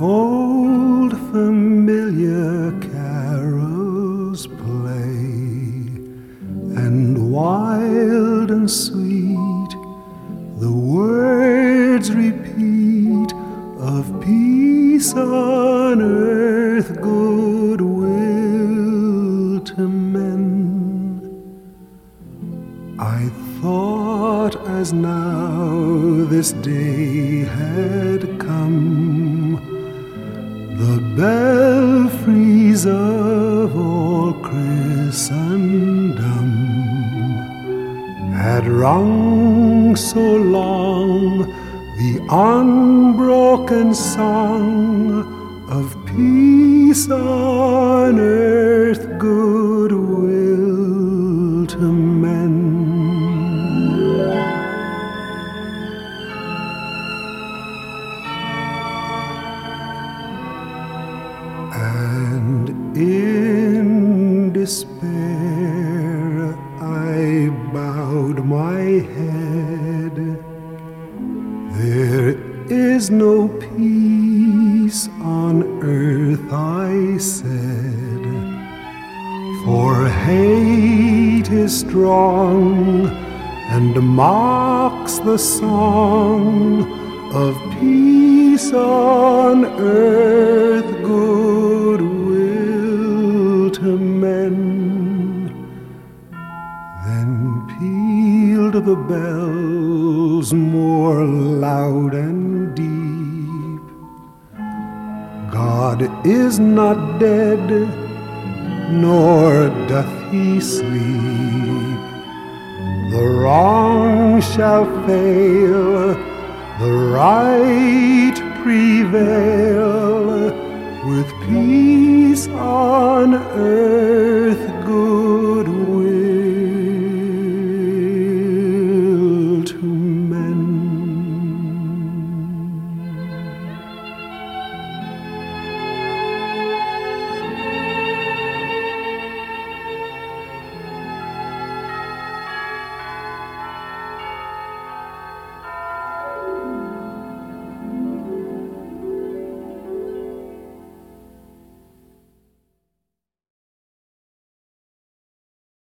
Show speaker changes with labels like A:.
A: old familiar carols play, and wild and sweet the words repeat of peace on earth, goodwill to men. I thought as now this day had come, the belfries of all Christendom had rung so long the unbroken song of peace on earth, goodwill to men. And in despair I bowed my head. There is no peace on earth, I said, for hate is strong and mocks the song of peace on earth, goodwill to men. Then pealed the bells more loud and deep. God is not dead, nor doth he sleep. The wrong shall fail, the right prevail, with peace on earth.